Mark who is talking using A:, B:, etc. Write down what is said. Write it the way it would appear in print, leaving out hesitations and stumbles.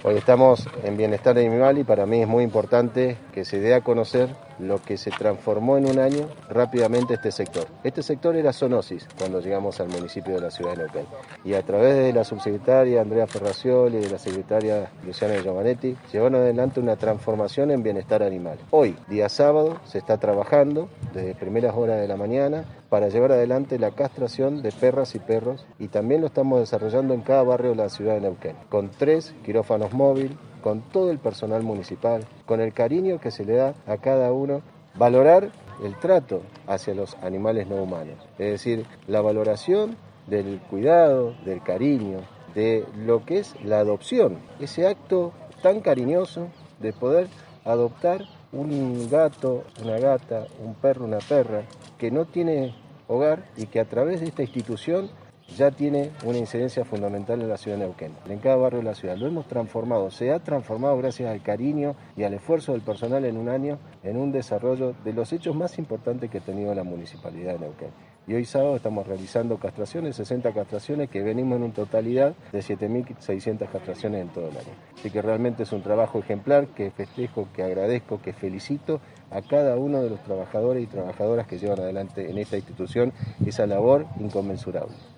A: Hoy estamos en Bienestar Animal y para mí es muy importante que se dé a conocer lo que se transformó en un año rápidamente este sector. Este sector era zoonosis cuando llegamos al municipio de la ciudad de Neuquén. Y a través de la subsecretaria Andrea Ferracioli y de la secretaria Luciana Giovanetti, llevaron adelante una transformación en bienestar animal. Hoy, día sábado, se está trabajando desde primeras horas de la mañana para llevar adelante la castración de perras y perros, y también lo estamos desarrollando en cada barrio de la ciudad de Neuquén, con 3 quirófanos móviles, con todo el personal municipal, con el cariño que se le da a cada uno, valorar el trato hacia los animales no humanos, es decir, la valoración del cuidado, del cariño, de lo que es la adopción, ese acto tan cariñoso de poder adoptar un gato, una gata, un perro, una perra, que no tiene hogar y que a través de esta institución ya tiene una incidencia fundamental en la ciudad de Neuquén, en cada barrio de la ciudad. Lo hemos transformado, se ha transformado gracias al cariño y al esfuerzo del personal en un año, en un desarrollo de los hechos más importantes que ha tenido la Municipalidad de Neuquén. Y hoy sábado estamos realizando castraciones, 60 castraciones, que venimos en una totalidad de 7.600 castraciones en todo el año. Así que realmente es un trabajo ejemplar que festejo, que agradezco, que felicito a cada uno de los trabajadores y trabajadoras que llevan adelante en esta institución esa labor inconmensurable.